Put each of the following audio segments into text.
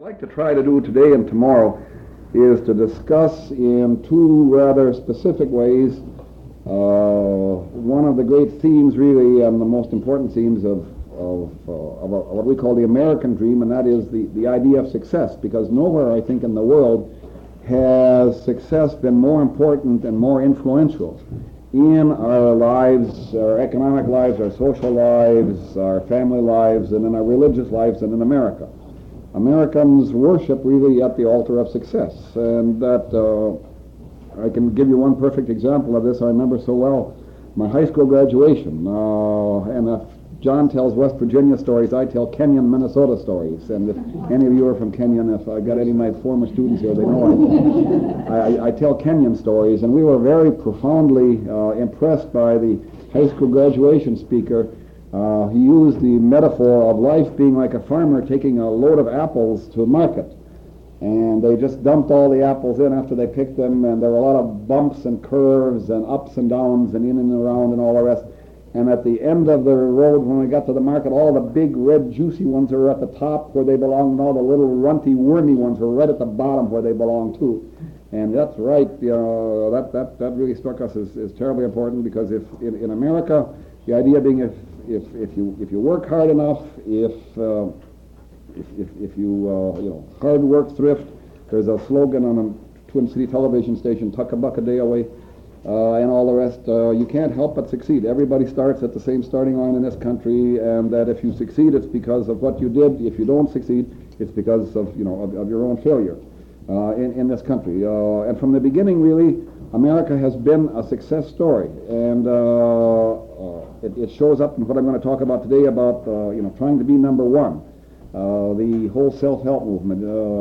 Like to try to do today and tomorrow is to discuss in two rather specific ways one of the great themes, really, and the most important themes of what we call the American dream, and that is the idea of success. Because nowhere, I think, in the world has success been more important and more influential in our lives, our economic lives, our social lives, our family lives, and in our religious lives than in America. Americans worship really at the altar of success, and that I can give you one perfect example of this. I remember so well my high school graduation, and if John tells West Virginia stories, I tell Kenyon, Minnesota stories, and if any of you are from Kenyon, if I got any of my former students here, they know I tell Kenyon stories, and we were very profoundly impressed by the high school graduation speaker. He used the metaphor of life being like a farmer taking a load of apples to market. And they just dumped all the apples in after they picked them, and there were a lot of bumps and curves and ups and downs and in and around and all the rest. And at the end of the road, when we got to the market, all the big, red, juicy ones were at the top where they belonged, and all the little runty, wormy ones were right at the bottom where they belonged too. And that's right, that really struck us as terribly important, because if in America, the idea being if you work hard enough, if you hard work, thrift. There's a slogan on a Twin City television station, tuck a buck a day away, and all the rest. You can't help but succeed. Everybody starts at the same starting line in this country, and that if you succeed, it's because of what you did. If you don't succeed, it's because of your own failure in this country. And from the beginning, really, America has been a success story, and it shows up in what I'm going to talk about today about trying to be number one. The whole self-help movement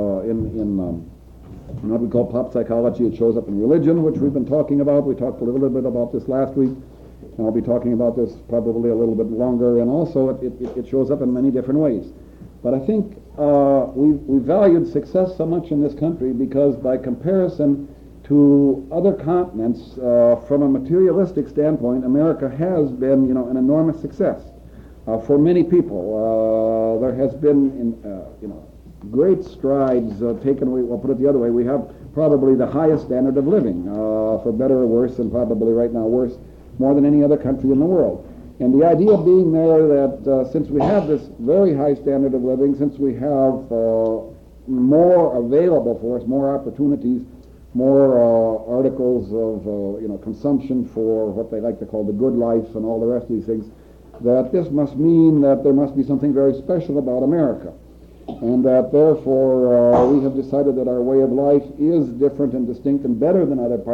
in what we call pop psychology. It shows up in religion, which we've been talking about. We talked a little bit about this last week, and I'll be talking about this probably a little bit longer. And also, it shows up in many different ways. But I think we valued success so much in this country because, by comparison to other continents, from a materialistic standpoint, America has been, an enormous success for many people. There has been, great strides taken. We'll put it the other way. We have probably the highest standard of living, for better or worse, and probably right now worse, more than any other country in the world. And the idea being there that since we have this very high standard of living, since we have more available for us, more opportunities, more articles of consumption for what they like to call the good life and all the rest of these things, that this must mean that there must be something very special about America, and that therefore we have decided that our way of life is different and distinct and better than other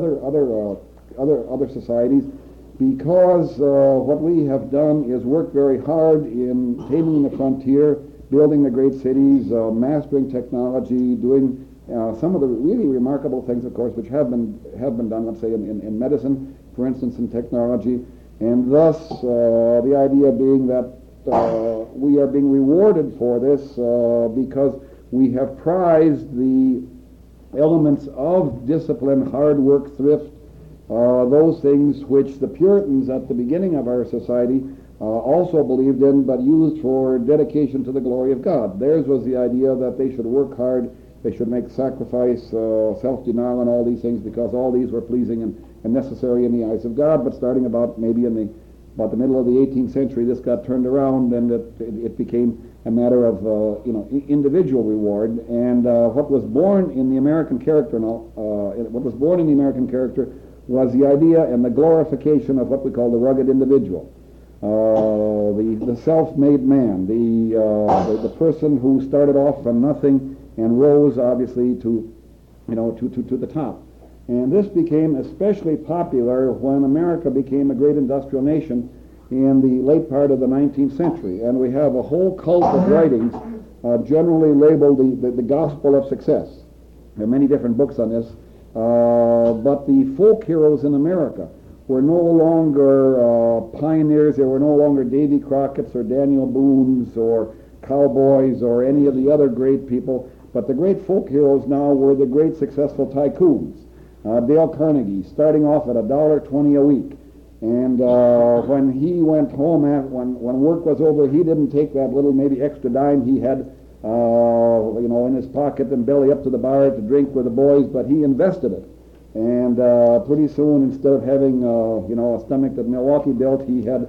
societies, because what we have done is work very hard in taming the frontier, building the great cities, mastering technology, doing some of the really remarkable things, of course, which have been done, let's say, in medicine, for instance, in technology, and thus the idea being that we are being rewarded for this because we have prized the elements of discipline, hard work, thrift, those things which the Puritans at the beginning of our society also believed in, but used for dedication to the glory of God. Theirs was the idea that they should work hard, they should make sacrifice, self-denial, and all these things, because all these were pleasing and necessary in the eyes of God. But starting about maybe in about the middle of the 18th century, this got turned around, and it became a matter of individual reward. And what was born in the American character, was the idea and the glorification of what we call the rugged individual, the self-made man, the person who started off from nothing and rose, obviously, to the top. And this became especially popular when America became a great industrial nation in the late part of the 19th century. And we have a whole cult of writings generally labeled the gospel of success. There are many different books on this. But the folk heroes in America were no longer pioneers. They were no longer Davy Crockett's or Daniel Boone's or cowboys or any of the other great people. But the great folk heroes now were the great successful tycoons. Dale Carnegie, starting off at $1.20 a week. And when he went home, when work was over, he didn't take that little maybe extra dime he had in his pocket and belly up to the bar to drink with the boys, but he invested it. And pretty soon, instead of having a stomach that Milwaukee built, he had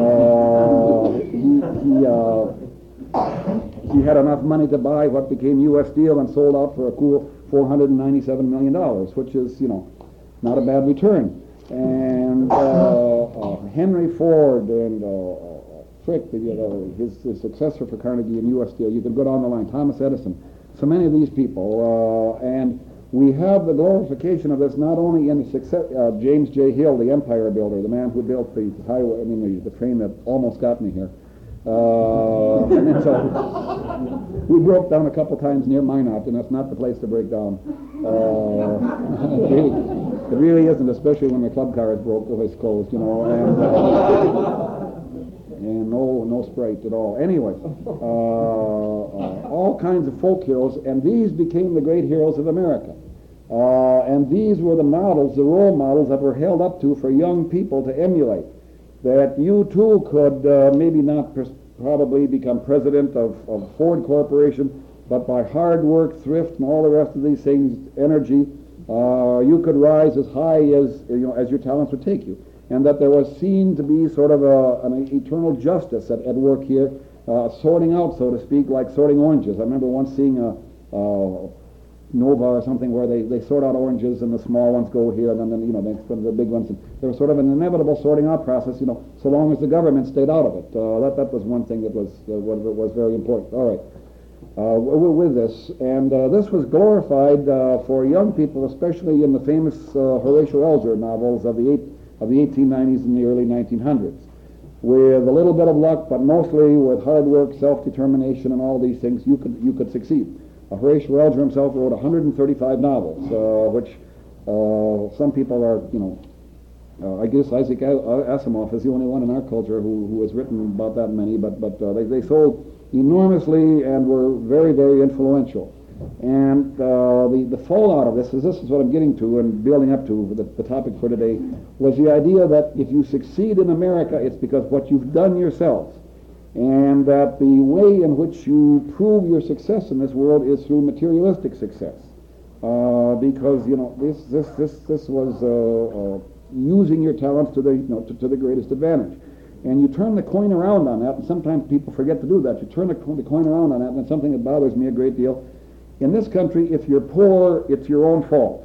he had enough money to buy what became U.S. Steel and sold out for a cool $497 million, which is not a bad return. And Henry Ford and Frick, his successor for Carnegie and U.S. Steel, you could go down the line, Thomas Edison, so many of these people, and we have the glorification of this not only in the success. James J. Hill, the empire builder, the man who built the highway, the train that almost got me here. And then so we broke down a couple times near Minot, and that's not the place to break down. It really isn't, especially when the club car is broke, it's closed, and no Sprite at all. Anyway, all kinds of folk heroes, and these became the great heroes of America. And these were the models, the role models that were held up to for young people to emulate. That you too could maybe not probably become president of Ford Corporation, but by hard work, thrift, and all the rest of these things, energy, you could rise as high as your talents would take you. And that there was seen to be sort of an eternal justice at work here, sorting out, so to speak, like sorting oranges. I remember once seeing a Nova or something where they sort out oranges and the small ones go here and then they put the big ones. And there was sort of an inevitable sorting out process, so long as the government stayed out of it. That was one thing that was very important. All right. With this, and this was glorified for young people, especially in the famous Horatio Alger novels of the 1890s and the early 1900s. With a little bit of luck, but mostly with hard work, self-determination, and all these things, you could succeed. Horatio Alger himself wrote 135 novels, which some people are, I guess Isaac Asimov is the only one in our culture who has written about that many, but they sold enormously and were very, very influential. And the fallout of this is what I'm getting to and building up to the topic for today, was the idea that if you succeed in America, it's because what you've done yourselves, and that the way in which you prove your success in this world is through materialistic success, because this was using your talents to the greatest advantage. And you turn the coin around on that, and sometimes people forget to do that. You turn the coin around on that, and it's something that bothers me a great deal. In this country, if you're poor, it's your own fault.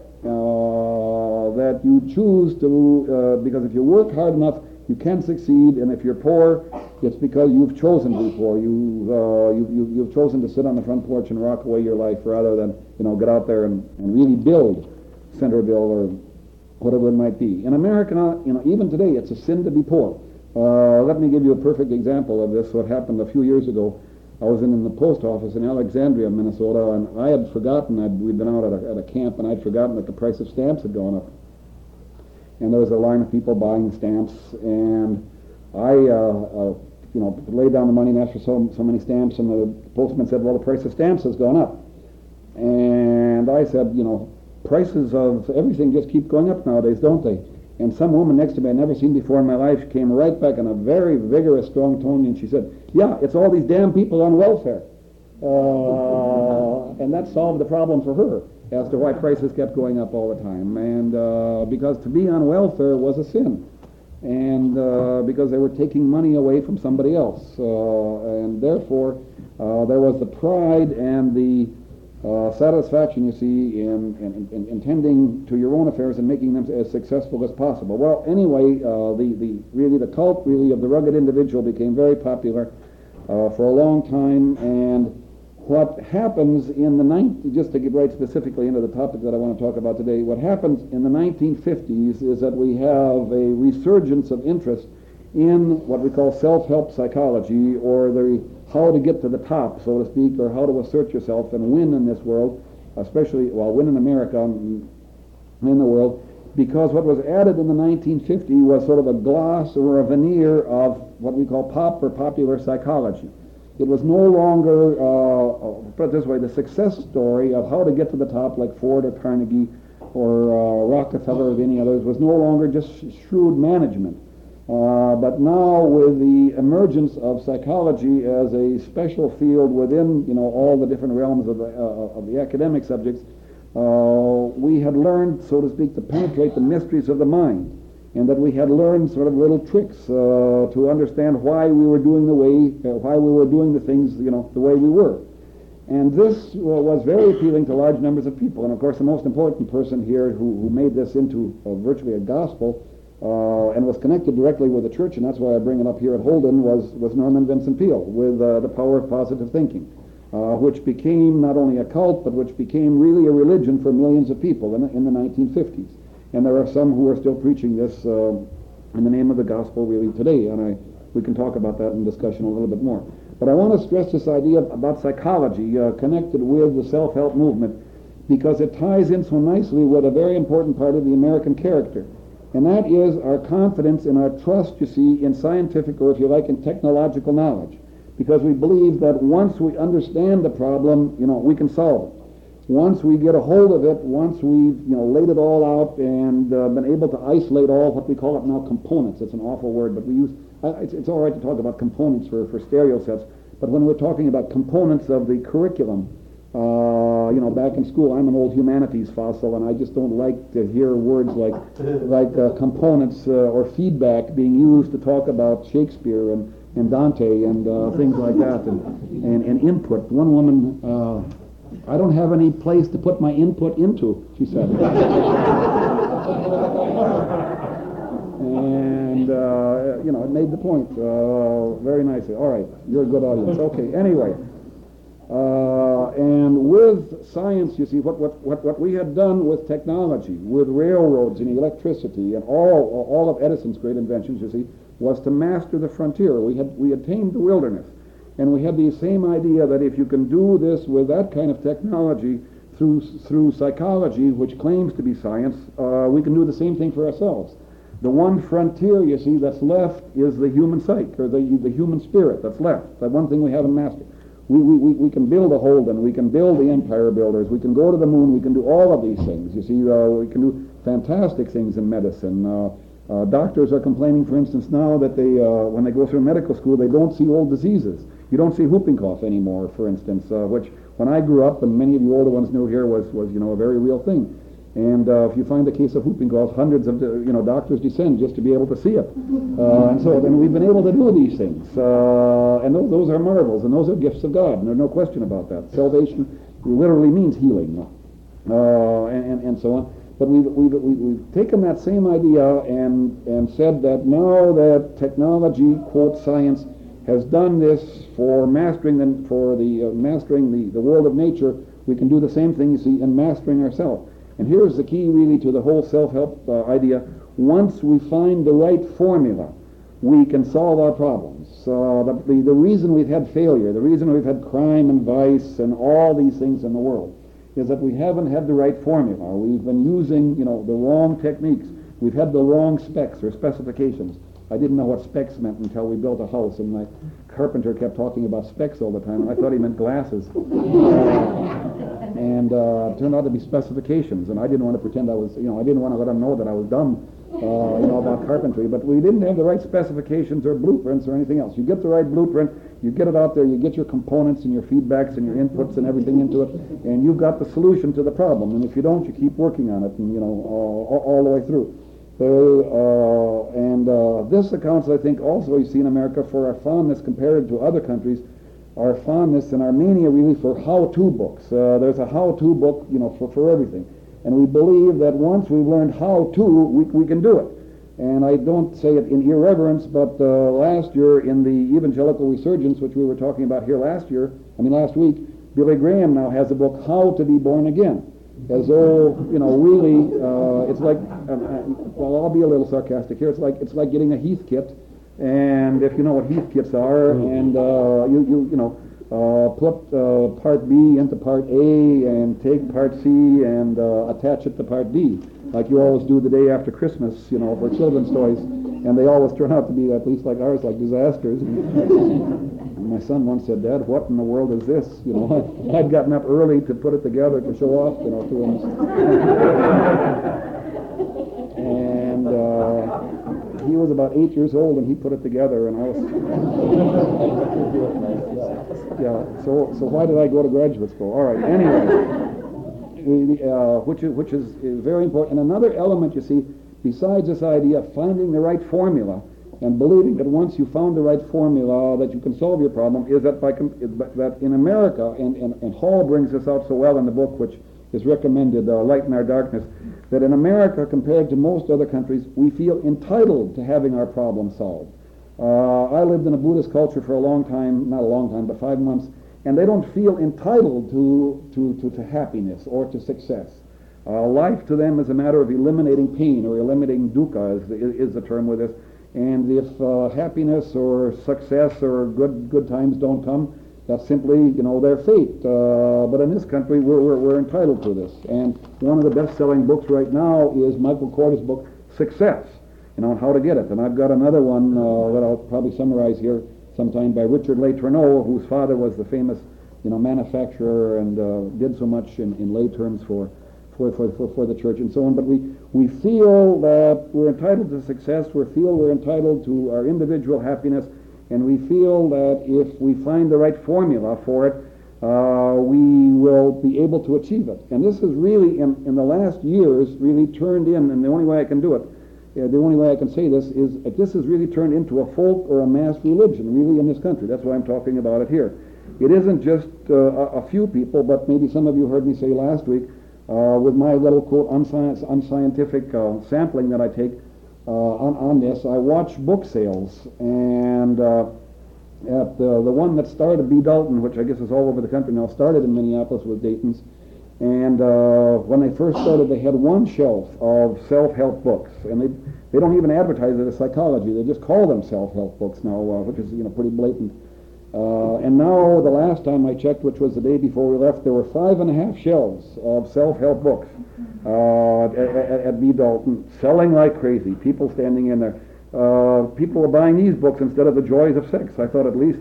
That you choose to, because if you work hard enough, you can succeed, and if you're poor, it's because you've chosen to be poor. You've chosen to sit on the front porch and rock away your life rather than get out there and really build Centerville or whatever it might be. In America, even today, it's a sin to be poor. Let me give you a perfect example of this. What happened a few years ago. I was in the post office in Alexandria, Minnesota, and I had forgotten, we'd been out at a camp, and I'd forgotten that the price of stamps had gone up. And there was a line of people buying stamps, and I laid down the money and asked for so many stamps, and the postman said, well, the price of stamps has gone up. And I said, prices of everything just keep going up nowadays, don't they? And some woman next to me I'd never seen before in my life came right back in a very vigorous, strong tone, and she said, yeah, it's all these damn people on welfare. And that solved the problem for her as to why prices kept going up all the time. And because to be on welfare was a sin. And because they were taking money away from somebody else. And therefore, there was the pride and the satisfaction, you see, in tending to your own affairs and making them as successful as possible. Well, anyway, the cult of the rugged individual became very popular for a long time. And what happens in just to get right specifically into the topic that I want to talk about today, what happens in the 1950s is that we have a resurgence of interest in what we call self-help psychology, or how to get to the top, so to speak, or how to assert yourself and win in this world, especially, win in America and in the world, because what was added in the 1950s was sort of a gloss or a veneer of what we call pop or popular psychology. It was no longer, put it this way, the success story of how to get to the top, like Ford or Carnegie or Rockefeller or any others, was no longer just shrewd management. But now with the emergence of psychology as a special field within, all the different realms of the academic subjects, we had learned, so to speak, to penetrate the mysteries of the mind, and that we had learned sort of little tricks to understand why we were doing the things, the way we were. And this was very appealing to large numbers of people. And of course, the most important person here who made this into virtually a gospel and was connected directly with the church, and that's why I bring it up here at Holden, was Norman Vincent Peale with The Power of Positive Thinking, which became not only a cult, but which became really a religion for millions of people in the 1950s. And there are some who are still preaching this in the name of the gospel really today, and we can talk about that in discussion a little bit more. But I want to stress this idea about psychology connected with the self-help movement, because it ties in so nicely with a very important part of the American character. And that is our confidence and our trust, you see, in scientific, or if you like, in technological knowledge. Because we believe that once we understand the problem, we can solve it. Once we get a hold of it, once we've, laid it all out and been able to isolate all what we call it now components. It's an awful word, but we use, it's all right to talk about components for stereo sets. But when we're talking about components of the curriculum, back in school, I'm an old humanities fossil, and I just don't like to hear words like components or feedback being used to talk about Shakespeare and Dante and things like that, and input. One woman, I don't have any place to put my input into, she said. And, it made the point very nicely. All right, you're a good audience. Okay, anyway. And with science, you see, what we had done with technology, with railroads and electricity and all of Edison's great inventions, you see, was to master the frontier. We had tamed the wilderness. And we had the same idea that if you can do this with that kind of technology through psychology, which claims to be science, we can do the same thing for ourselves. The one frontier, you see, that's left is the human psyche, or the human spirit that's left, that one thing we haven't mastered. We can build a Holden, we can build the empire builders, we can go to the moon, we can do all of these things. You see, we can do fantastic things in medicine. Doctors are complaining, for instance, now that they, when they go through medical school, they don't see old diseases. You don't see whooping cough anymore, for instance, which when I grew up, and many of you older ones knew here, was a very real thing. And if you find a case of whooping cough, hundreds of doctors descend just to be able to see it. And so then we've been able to do these things, and those are marvels, and those are gifts of God, and there's no question about that. Salvation literally means healing, and so on. But we've taken that same idea and said that now that technology, quote, science, has done this for mastering the world of nature, we can do the same thing, you see, in mastering ourselves. And here's the key, really, to the whole self-help idea. Once we find the right formula, we can solve our problems. The reason we've had failure, the reason we've had crime and vice and all these things in the world, is that we haven't had the right formula. We've been using, the wrong techniques. We've had the wrong specs or specifications. I didn't know what specs meant until we built a house, and my carpenter kept talking about specs all the time, and I thought he meant glasses. And it turned out to be specifications, and I didn't want to pretend I was, I didn't want to let him know that I was dumb, about carpentry, but we didn't have the right specifications or blueprints or anything else. You get the right blueprint, you get it out there, you get your components and your feedbacks and your inputs and everything into it, and you've got the solution to the problem. And if you don't, you keep working on it, and all the way through. This accounts, I think, also, you see, in America, for our fondness compared to other countries, our fondness and our mania really for how-to books. There's a how-to book, for everything. And we believe that once we've learned how to, we can do it. And I don't say it in irreverence, but last year in the evangelical resurgence, which we were talking about here last week, Billy Graham now has a book, How to Be Born Again. As though, really, it's like, well, I'll be a little sarcastic here, it's like getting a Heath kit, and if you know what Heath kits are, and put part B into part A, and take part C, and attach it to part D, like you always do the day after Christmas, for children's toys, and they always turn out to be, at least like ours, like disasters. And my son once said, "Dad, what in the world is this?" I'd gotten up early to put it together to show off, to him. And he was about 8 years old and he put it together, and I was yeah. So why did I go to graduate school? All right. Anyway, which is very important. And another element, you see, besides this idea of finding the right formula and believing that once you found the right formula that you can solve your problem, is that that in America, and Hall brings this out so well in the book, which is recommended, Light in Our Darkness, that in America, compared to most other countries, we feel entitled to having our problem solved. I lived in a Buddhist culture for a long time, not a long time, but 5 months, and they don't feel entitled to happiness or to success. Life to them is a matter of eliminating pain, or eliminating dukkha is the term with this. And if happiness or success or good times don't come, that's simply, their fate. But in this country, we're entitled to this. And one of the best-selling books right now is Michael Korda's book, Success, how to get it. And I've got another one that I'll probably summarize here sometime by Richard Lay Tourneau, whose father was the famous, manufacturer and did so much in lay terms for the church and so on. But we feel that we're entitled to success, we feel we're entitled to our individual happiness, and we feel that if we find the right formula for it, we will be able to achieve it. And this has really, in the last years, really turned in, and the only way I can do it, the only way I can say this, is that this has really turned into a folk or a mass religion, really, in this country. That's why I'm talking about it here. It isn't just a few people, but maybe some of you heard me say last week, with my little, quote, unscientific sampling that I take on this, I watch book sales, and at the one that started, B. Dalton, which I guess is all over the country now, started in Minneapolis with Dayton's, and when they first started, they had one shelf of self-help books, and they don't even advertise it as psychology, they just call them self-help books now, which is pretty blatant. And now, the last time I checked, which was the day before we left, there were 5.5 shelves of self-help books at B. Dalton, selling like crazy. People standing in there. People were buying these books instead of The Joys of Sex. I thought at least,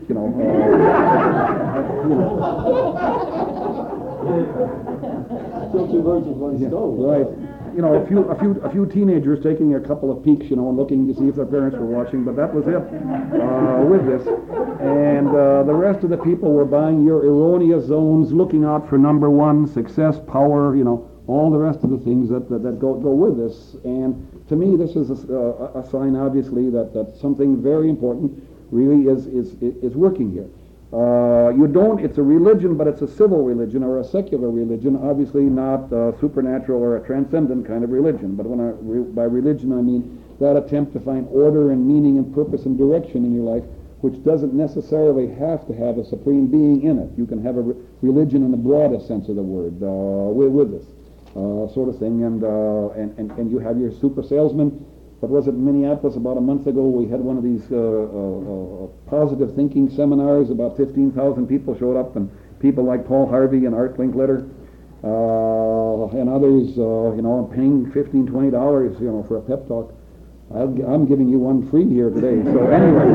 Kill two birds with one stone. Right. A few teenagers taking a couple of peeks, and looking to see if their parents were watching, but that was it with this. And the rest of the people were buying your erroneous zones, looking out for number one, success, power, all the rest of the things that go with this. And to me, this is a sign, obviously, that something very important really is working here. It's a religion, but it's a civil religion or a secular religion, obviously not a supernatural or a transcendent kind of religion. But by religion, I mean that attempt to find order and meaning and purpose and direction in your life, which doesn't necessarily have to have a supreme being in it. You can have a religion in the broadest sense of the word with this sort of thing. And you have your super salesman. What was it in Minneapolis about a month ago? We had one of these positive thinking seminars. About 15,000 people showed up, and people like Paul Harvey and Art Linkletter and others, paying $15, $20, for a pep talk. I'm giving you one free here today. So anyway,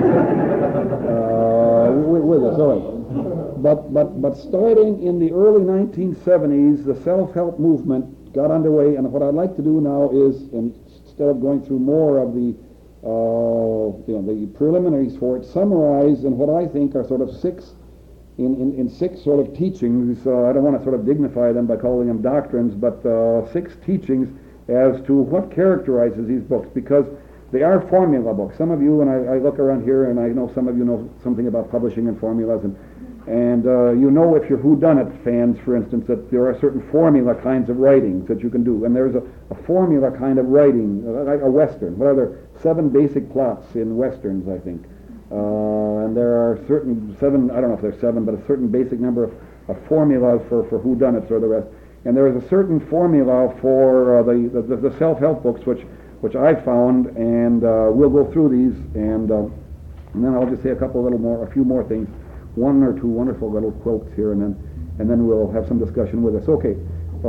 with us, all right. But starting in the early 1970s, the self-help movement got underway, and what I'd like to do now is, instead of going through more of the preliminaries for it, summarize in what I think are sort of six sort of teachings. I don't want to sort of dignify them by calling them doctrines, but 6 teachings as to what characterizes these books, because they are formula books. Some of you, and I look around here, and I know some of you know something about publishing and formulas, and if you're whodunit fans, for instance, that there are certain formula kinds of writings that you can do, and there's a formula kind of writing, like a Western. What are there? 7 basic plots in Westerns, I think. And there are certain 7, I don't know if there's 7, but a certain basic number of formulas for whodunits or the rest. And there is a certain formula for the self-help books, which I found, and we'll go through these, and then I'll just say a few more things. 1 or 2 wonderful little quotes here, and then we'll have some discussion with us. Okay,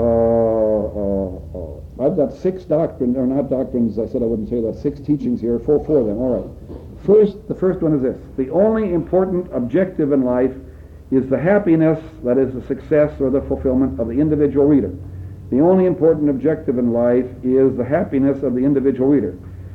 I've got 6 doctrines, or not doctrines. I said I wouldn't say that. 6 teachings here. 4 of them. All right. The first one is this: the only important objective in life is the happiness, that is, the success or the fulfillment of the individual reader. The only important objective in life is the happiness of the individual reader.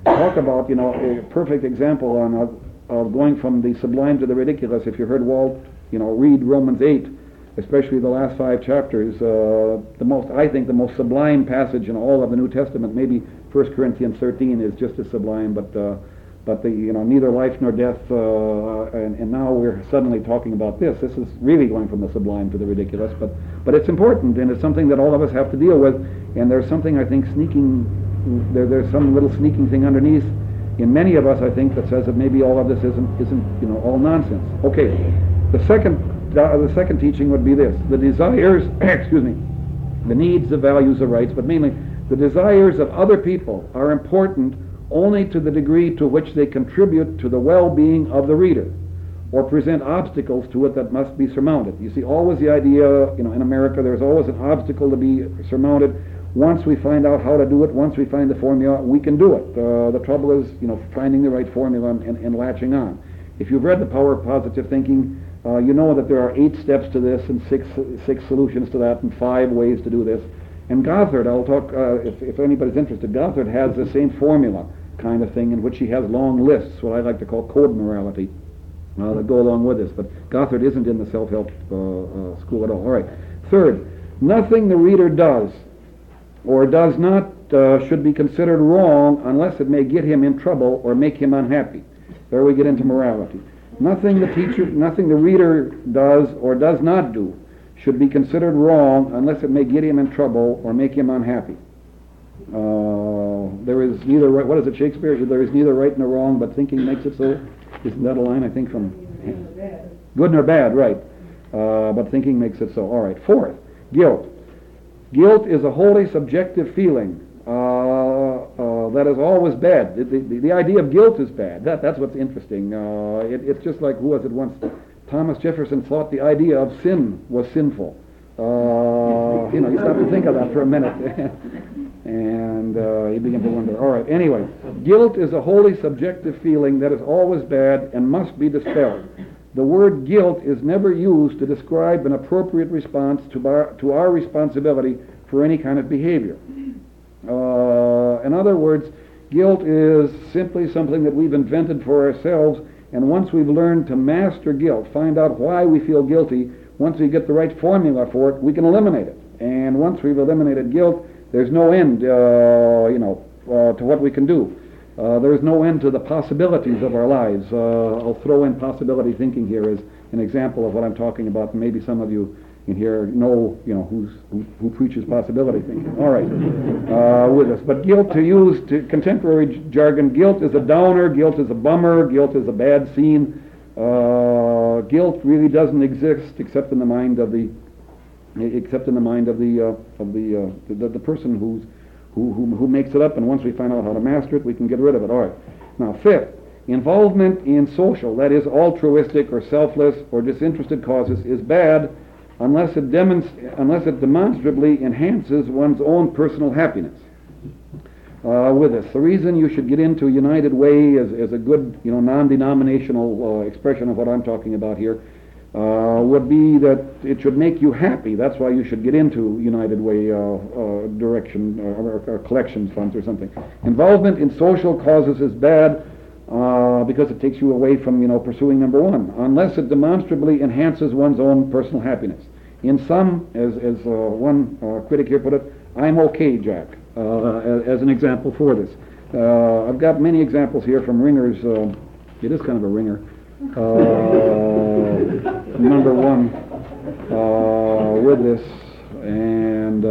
talk about, a perfect example of going from the sublime to the ridiculous. If you heard Walt, read Romans 8, especially the last 5 chapters, I think the most sublime passage in all of the New Testament, maybe 1 Corinthians 13 is just as sublime, but neither life nor death, and now we're suddenly talking about this. This is really going from the sublime to the ridiculous, but it's important, and it's something that all of us have to deal with, and there's something, I think, there's some little sneaking thing underneath in many of us, I think, that says that maybe all of this isn't all nonsense. Okay, the second teaching would be this: the desires, the needs, the values, the rights, but mainly the desires of other people are important only to the degree to which they contribute to the well-being of the reader, or present obstacles to it that must be surmounted. You see, always the idea, in America, there's always an obstacle to be surmounted. Once we find out how to do it, once we find the formula, we can do it. The trouble is, finding the right formula and latching on. If you've read The Power of Positive Thinking, you know that there are 8 steps to this and six solutions to that and 5 ways to do this. And Gothard, I'll talk, if anybody's interested, Gothard has the same formula kind of thing in which he has long lists, what I like to call code morality, that go along with this. But Gothard isn't in the self-help school at all. All right. Third, nothing the reader does or does not should be considered wrong unless it may get him in trouble or make him unhappy. There we get into morality. Nothing the reader does or does not do should be considered wrong unless it may get him in trouble or make him unhappy. There is neither right, what is it, Shakespeare? There is neither right nor wrong, but thinking makes it so. Isn't that a line, I think, from... Good nor bad, right. But thinking makes it so. All right. Fourth, guilt. Guilt is a wholly subjective feeling that is always bad. The idea of guilt is bad. That's what's interesting. It's just like, who was it once? Thomas Jefferson thought the idea of sin was sinful. You stop to think of that for a minute. And you begin to wonder. All right, anyway, guilt is a wholly subjective feeling that is always bad and must be dispelled. The word guilt is never used to describe an appropriate response to our responsibility for any kind of behavior. In other words, guilt is simply something that we've invented for ourselves, and once we've learned to master guilt, find out why we feel guilty, once we get the right formula for it, we can eliminate it. And once we've eliminated guilt, there's no end, to what we can do. There's no end to the possibilities of our lives. I'll throw in possibility thinking here as an example of what I'm talking about. And maybe some of you in here know, who preaches possibility thinking. All right, with us. But guilt, to use contemporary jargon, guilt is a downer, guilt is a bummer, guilt is a bad scene. Guilt really doesn't exist except in the mind of the person who makes it up, and once we find out how to master it, we can get rid of it. All right. Now, fifth, involvement in social, that is altruistic or selfless or disinterested causes, is bad unless it demonstrably enhances one's own personal happiness. With this, the reason you should get into United Way as a good, non-denominational expression of what I'm talking about here would be that it should make you happy. That's why you should get into United Way direction or collection funds or something. Involvement in social causes is bad because it takes you away from pursuing number one, unless it demonstrably enhances one's own personal happiness. In some, as one critic here put it, I'm okay, Jack, as an example for this. I've got many examples here from ringers. It is kind of a ringer. Number one with this, and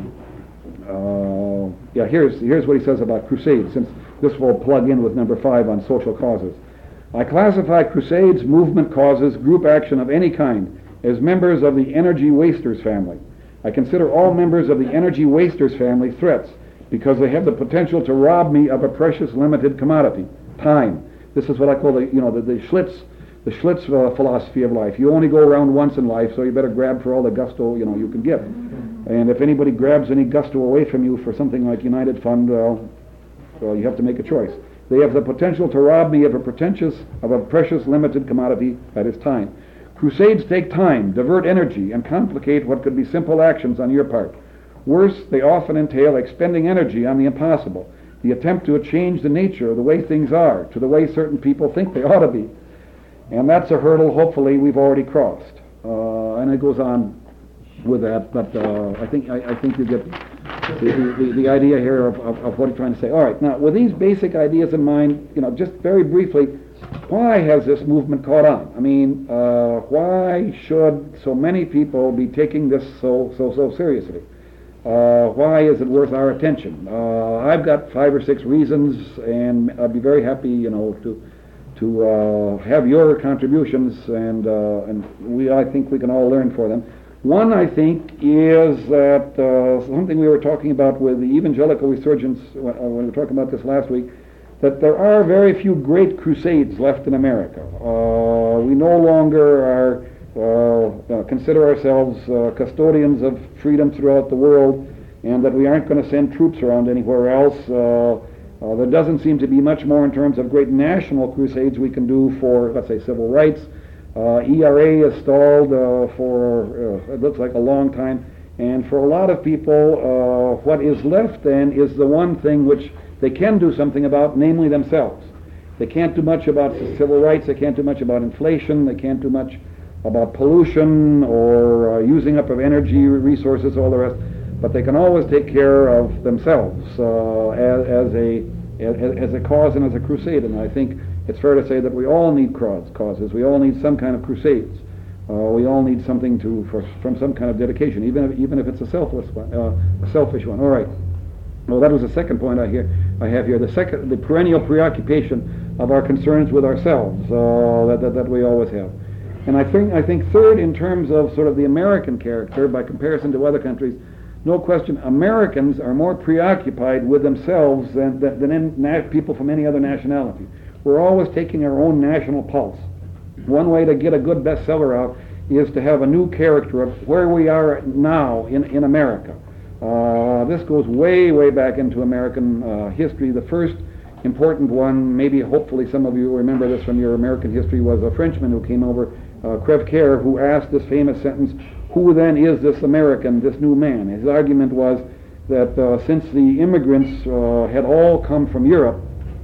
here's what he says about crusades, since this will plug in with number 5 on social causes. I classify crusades, movement causes, group action of any kind as members of the energy wasters family. I consider all members of the energy wasters family threats because they have the potential to rob me of a precious limited commodity, time. This is what I call the Schlitz philosophy of life. You only go around once in life, so you better grab for all the gusto you can get. And if anybody grabs any gusto away from you for something like United Fund, well, you have to make a choice. They have the potential to rob me of a precious limited commodity, that is time. Crusades take time, divert energy, and complicate what could be simple actions on your part. Worse, they often entail expending energy on the impossible. the attempt to change the nature of the way things are to the way certain people think they ought to be. And that's a hurdle, hopefully, we've already crossed. And it goes on with that, but I think you get the idea here of what I'm trying to say. All right, now, with these basic ideas in mind, just very briefly, why has this movement caught on? I mean, why should so many people be taking this so seriously? Why is it worth our attention? I've got 5 or 6 reasons, and I'd be very happy, to have your contributions, and I think we can all learn for them. One, I think, is that something we were talking about with the evangelical resurgence when we were talking about this last week, that there are very few great crusades left in America. We no longer consider ourselves custodians of freedom throughout the world, and that we aren't going to send troops around anywhere else. There doesn't seem to be much more in terms of great national crusades we can do for, let's say, civil rights. ERA is stalled for, it looks like, a long time. And for a lot of people, what is left then is the one thing which they can do something about, namely themselves. They can't do much about civil rights, they can't do much about inflation, they can't do much about pollution or using up of energy resources, all the rest, but they can always take care of themselves as a cause and as a crusade. And I think it's fair to say that we all need causes. We all need some kind of crusades. We all need something from some kind of dedication, even if it's a selfish one. All right. Well, that was the second point I have here. The perennial preoccupation of our concerns with ourselves that we always have. And I think third, in terms of sort of the American character by comparison to other countries, no question, Americans are more preoccupied with themselves than people from any other nationality. We're always taking our own national pulse. One way to get a good bestseller out is to have a new character of where we are now in America. This goes way, way back into American history. The first important one, maybe hopefully some of you remember this from your American history, was a Frenchman who came over, Crèvecoeur, who asked this famous sentence, "Who then is this American, this new man?" His argument was that since the immigrants had all come from Europe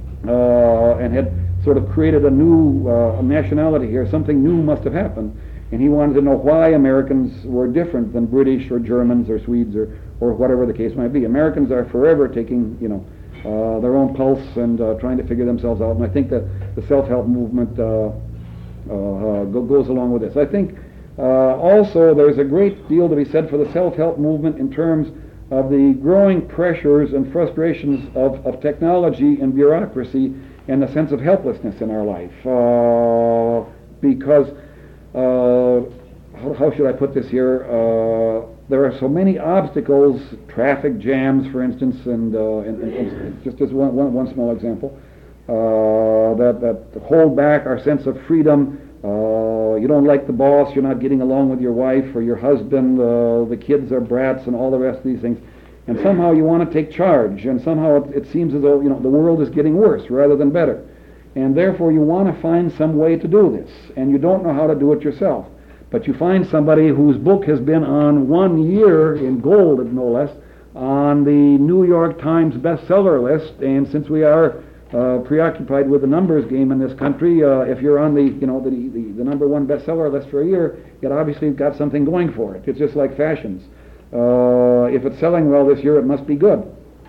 and had sort of created a new nationality here, something new must have happened. And he wanted to know why Americans were different than British or Germans or Swedes or whatever the case might be. Americans are forever taking, their own pulse and trying to figure themselves out. And I think that the self-help movement goes along with this. I think also there's a great deal to be said for the self-help movement in terms of the growing pressures and frustrations of technology and bureaucracy and the sense of helplessness in our life. Because, how should I put this here? There are so many obstacles, traffic jams, for instance, and just as one small example, that hold back our sense of freedom. You don't like the boss, you're not getting along with your wife or your husband, the kids are brats and all the rest of these things. And somehow you want to take charge, and somehow it seems as though the world is getting worse rather than better. And therefore you want to find some way to do this, and you don't know how to do it yourself. But you find somebody whose book has been on 1 year, in gold no less, on the New York Times bestseller list, and since we are preoccupied with the numbers game in this country, if you're on the number 1 bestseller list for a year, it obviously got something going for it. It's just like fashions. If it's selling well this year, it must be good.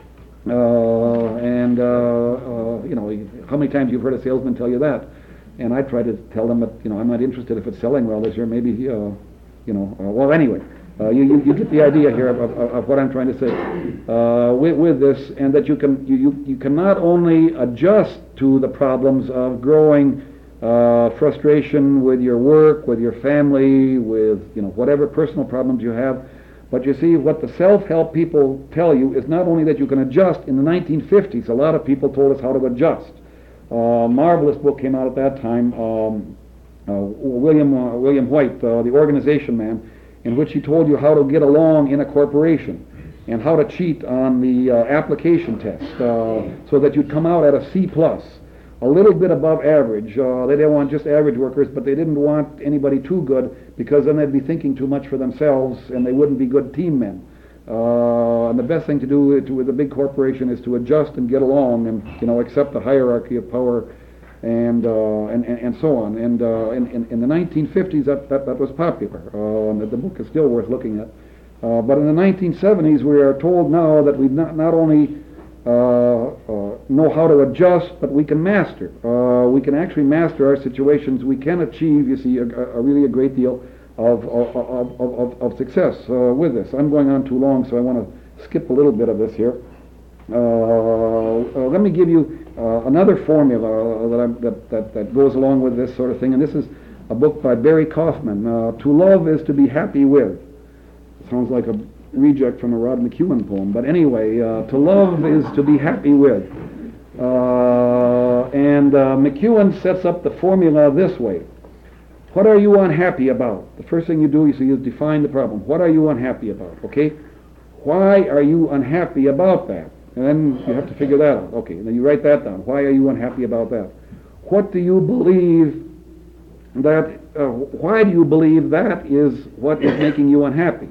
How many times you've heard a salesman tell you that? And I try to tell them that, I'm not interested if it's selling well this year. Maybe, well, anyway, you get the idea here of what I'm trying to say with this, and that you can not only adjust to the problems of growing frustration with your work, with your family, with whatever personal problems you have. But you see, what the self-help people tell you is not only that you can adjust. In the 1950s, a lot of people told us how to adjust. A marvelous book came out at that time, William White, the organization man, in which he told you how to get along in a corporation and how to cheat on the application test so that you'd come out at a C+. A little bit above average. They didn't want just average workers, but they didn't want anybody too good, because then they'd be thinking too much for themselves and they wouldn't be good team men. And the best thing to do with a big corporation is to adjust and get along and accept the hierarchy of power and so on. And in the 1950s, that was popular. The book is still worth looking at. But in the 1970s, we are told now that we not only know how to adjust, but we can master. We can actually master our situations. We can achieve, you see, a really great deal of success with this. I'm going on too long, so I want to skip a little bit of this here. Let me give you another formula that goes along with this sort of thing, and this is a book by Barry Kaufman. To love is to be happy with. Sounds like a reject from a Rod McEwen poem, but anyway, to love is to be happy with. And McEwen sets up the formula this way. What are you unhappy about? The first thing you do is define the problem. What are you unhappy about? Okay? Why are you unhappy about that? And then you have to figure that out. Okay, then you write that down. Why are you unhappy about that? What do you believe that, why do you believe that is what is making you unhappy?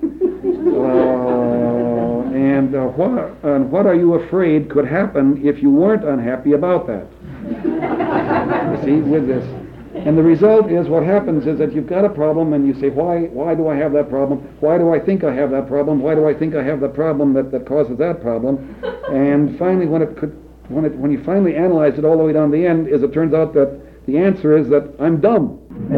And what are you afraid could happen if you weren't unhappy about that? You see, with this. And the result is, what happens is that you've got a problem and you say, why do I have that problem? Why do I think I have that problem? Why do I think I have the problem that causes that problem? And finally, when you finally analyze it all the way down to the end, it turns out that the answer is that I'm dumb.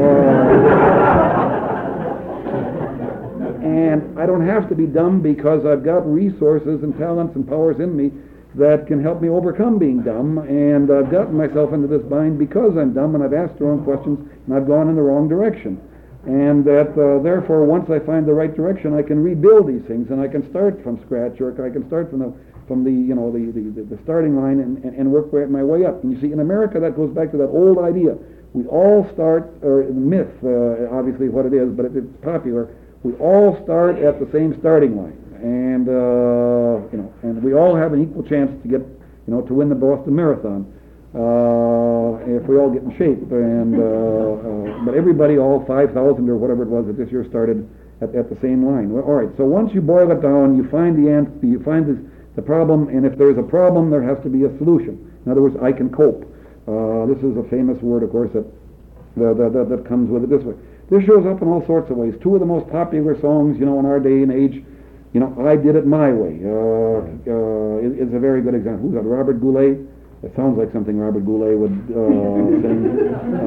And I don't have to be dumb because I've got resources and talents and powers in me that can help me overcome being dumb, and I've gotten myself into this bind because I'm dumb, and I've asked the wrong questions, and I've gone in the wrong direction. And that, therefore, once I find the right direction, I can rebuild these things, and I can start from scratch, or I can start from the starting line and work my way up. And you see, in America, that goes back to that old idea. We all start, or myth, obviously what it is, but it's popular. We all start at the same starting line. And and we all have an equal chance to get, to win the Boston Marathon, if we all get in shape. And but everybody, all 5,000 or whatever it was that this year started at the same line. Well, all right. So once you boil it down, you find the answer. You find the problem, and if there's a problem, there has to be a solution. In other words, I can cope. This is a famous word, of course, that comes with it this way. This shows up in all sorts of ways. Two of the most popular songs, in our day and age. I Did It My Way. It's a very good example. Who's that? Robert Goulet? It sounds like something Robert Goulet would sing.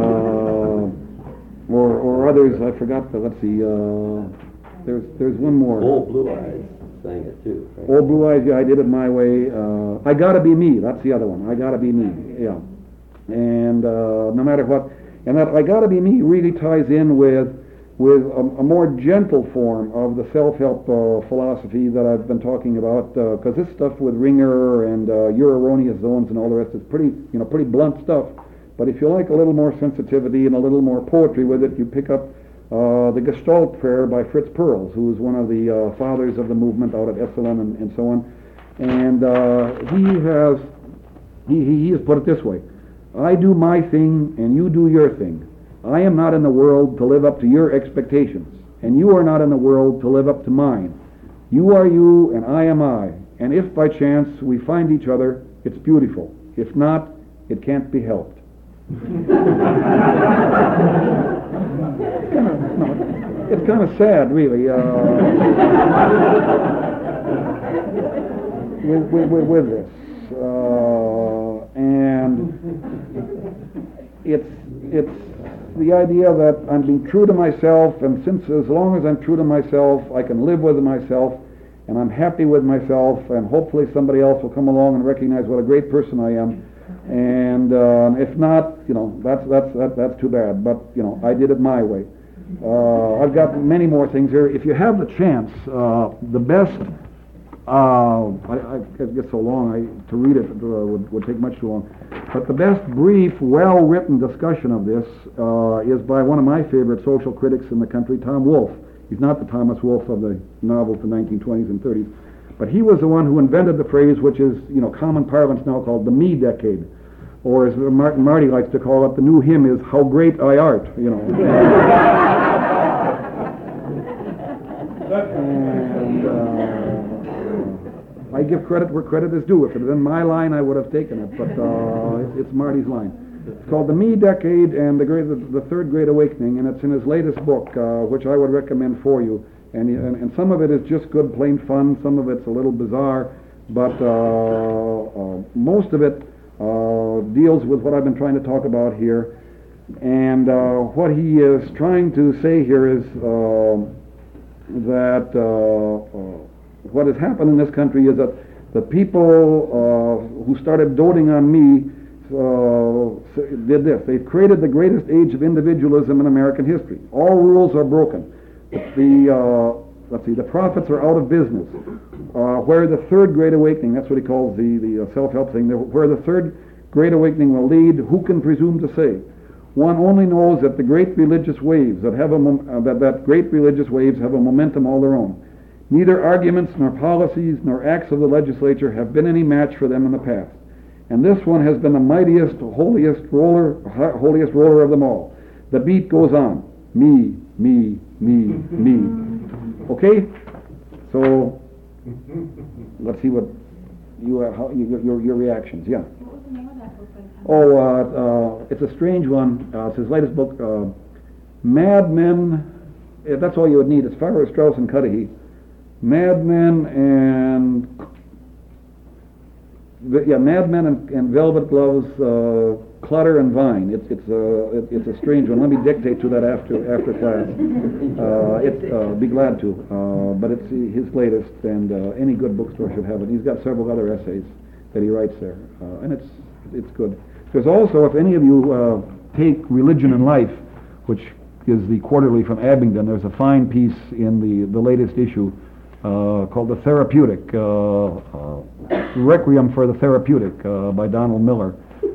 Or others. I forgot. Let's see. There's one more. Old Blue Eyes sang it too. Right? Old Blue Eyes. Yeah, I Did It My Way. I Gotta Be Me. That's the other one. I Gotta Be Me. Yeah. And no matter what, and that I Gotta Be Me really ties in with a more gentle form of the self-help philosophy that I've been talking about, because this stuff with Ringer and your erroneous zones and all the rest is pretty blunt stuff. But if you like a little more sensitivity and a little more poetry with it, you pick up the Gestalt Prayer by Fritz Perls, who is one of the fathers of the movement out at Esalen and so on. And he has put it this way: I do my thing and you do your thing. I am not in the world to live up to your expectations, and you are not in the world to live up to mine. You are you, and I am I, and if by chance we find each other, it's beautiful. If not, it can't be helped. It's kind of sad, really, with this. And it's the idea that I'm being true to myself, and since as long as I'm true to myself, I can live with myself, and I'm happy with myself, and hopefully somebody else will come along and recognize what a great person I am. And if not, that's too bad. But I did it my way. I've got many more things here. If you have the chance, the best. It gets so long to read it would take much too long. But the best brief, well-written discussion of this is by one of my favorite social critics in the country, Tom Wolfe. He's not the Thomas Wolfe of the novels of the 1920s and 30s, but he was the one who invented the phrase, which is common parlance now, called the me decade, or as Martin Marty likes to call it, the new hymn is "How Great I Art." I give credit where credit is due. If it had been my line, I would have taken it, but it's Marty's line. It's called The Me Decade and the Third Great Awakening, and it's in his latest book, which I would recommend for you. And some of it is just good, plain fun. Some of it's a little bizarre, but most of it deals with what I've been trying to talk about here. And what he is trying to say here is that what has happened in this country is that the people who started doting on me did this. They've created the greatest age of individualism in American history. All rules are broken. The prophets are out of business. Where the Third Great Awakening, that's what he calls the self-help thing, where the Third Great Awakening will lead, who can presume to say? One only knows that the great religious waves that great religious waves have a momentum all their own. Neither arguments nor policies nor acts of the legislature have been any match for them in the past. And this one has been the mightiest, holiest roller of them all. The beat goes on. Me, me, me, me. Okay? So, let's see what your reactions. Yeah. What was the name of that book? It's a strange one. It's his latest book, Mad Men. That's all you would need. It's Farrar, Straus, and Cudahy. Mad Men and Velvet Gloves, Clutter and Vine. It's a strange one. Let me dictate to that after class. Be glad to. But it's his latest, and any good bookstore should have it. He's got several other essays that he writes there, and it's good. There's also, if any of you take Religion and Life, which is the quarterly from Abingdon, there's a fine piece in the latest issue called The Therapeutic, Requiem for the Therapeutic by Donald Miller,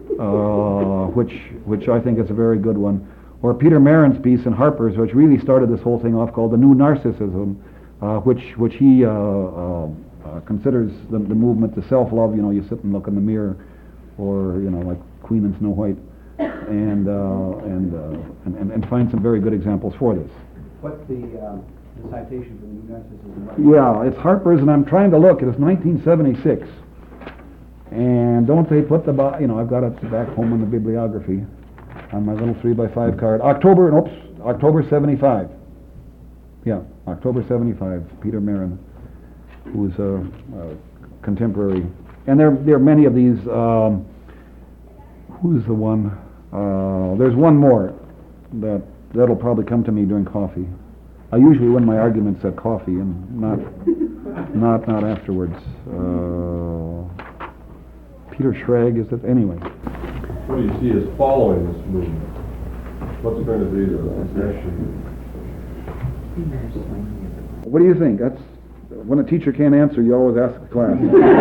which I think is a very good one. Or Peter Marin's piece in Harper's, which really started this whole thing off, called The New Narcissism, which he considers the movement to self-love. You know, you sit and look in the mirror, or like Queen and Snow White, and find some very good examples for this. What's the citation for the New Narcissism? Yeah, it's Harper's, and I'm trying to look. It is 1976. And don't they put I've got it back home in the bibliography on my little 3x5 card. October 75. Yeah, October 75. Peter Marin, who's a contemporary. And there are many of these. Who's the one? There's one more that'll probably come to me during coffee. I usually win my arguments at coffee and not afterwards. Peter Schrag, is it? Anyway. What do you see as following this movement? What's going to be the action? What do you think? That's when a teacher can't answer, you always ask the class.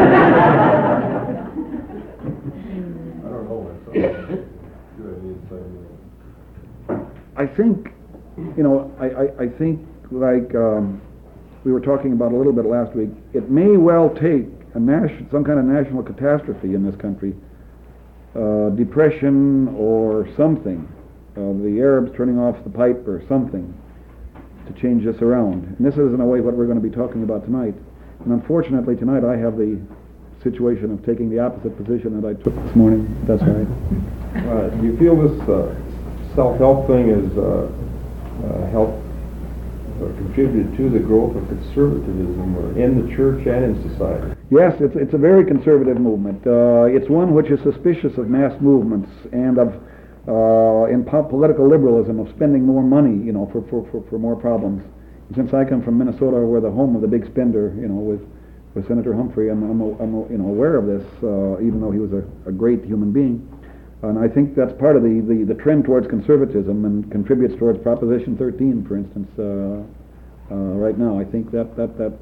I don't know myself. Good insight. I think, I think like we were talking about a little bit last week, it may well take some kind of national catastrophe in this country, depression or something, the Arabs turning off the pipe or something, to change this around. And this is in a way what we're going to be talking about tonight. And unfortunately tonight I have the situation of taking the opposite position that I took this morning. That's right. Do you feel this self-help thing has helped or contributed to the growth of conservatism in the church and in society? Yes, it's a very conservative movement. It's one which is suspicious of mass movements and of political liberalism, of spending more money, for more problems. Since I come from Minnesota, we're the home of the big spender, with Senator Humphrey, I'm aware of this, even though he was a great human being. And I think that's part of the trend towards conservatism and contributes towards Proposition 13, for instance. Right now, I think that